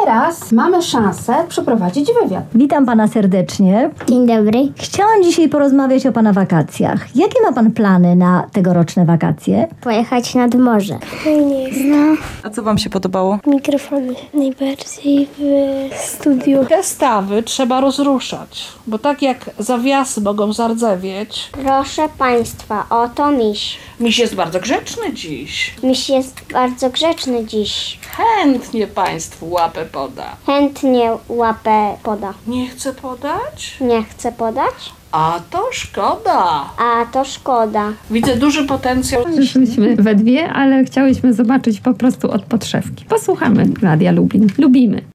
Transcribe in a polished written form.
teraz mamy szansę przeprowadzić wywiad. Witam pana serdecznie. Dzień dobry. Chciałam dzisiaj porozmawiać o pana wakacjach. Jakie ma pan plany na tegoroczne wakacje? Pojechać nad morze. A co wam się podobało? Mikrofony najbardziej w studiu. Te stawy trzeba rozruszać, bo tak jak zawiasy mogą zardzewieć. Proszę państwa, oto miś. Miś jest bardzo grzeczny dziś. Miś jest bardzo grzeczny dziś. Chętnie państwu łapę poda. Chętnie łapę poda. Nie chce podać? Nie chce podać? A to szkoda. A to szkoda. Widzę duży potencjał. Przyszliśmy we dwie, ale chciałyśmy zobaczyć po prostu od podszewki. Posłuchamy Radia Lublin. Lubimy.